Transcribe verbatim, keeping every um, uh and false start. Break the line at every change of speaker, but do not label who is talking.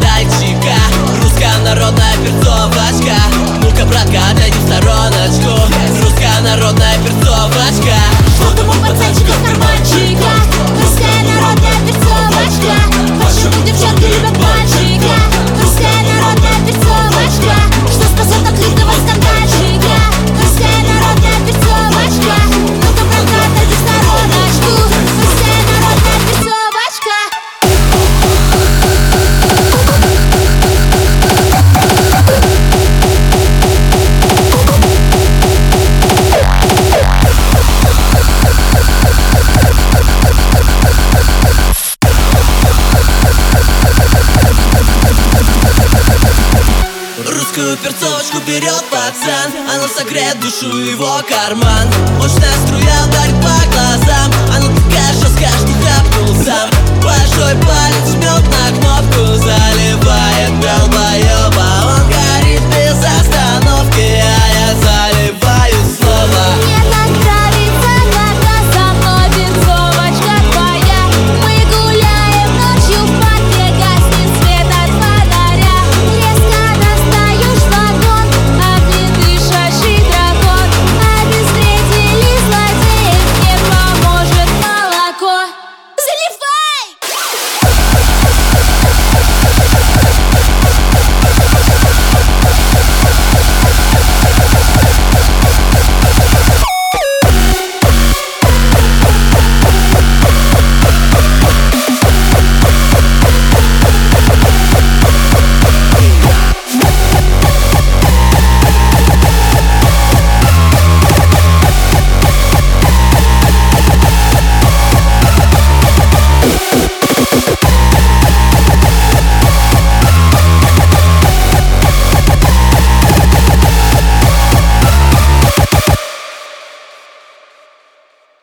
скандальчика. Русская народная перцовочка. Ну-ка, братка, отойди в стороночку. Русская народная перцовочка.
Что там у пацанчика в карманчиках? Русская народная перцовочка. Почему девчонки любят мальчика? Русская народная перцовочка. Что спасет от лютого скандальчика? Русская народная перцовочка. Ну-ка, братка, отойди в стороночку. Русская народная перцовочка.
Русскую перцовочку берет пацан, она согреет душу его карман. Мощная струя ударит по глазам, она такая жесткая, что хапнул сам. Большой палец жмет на кнопку за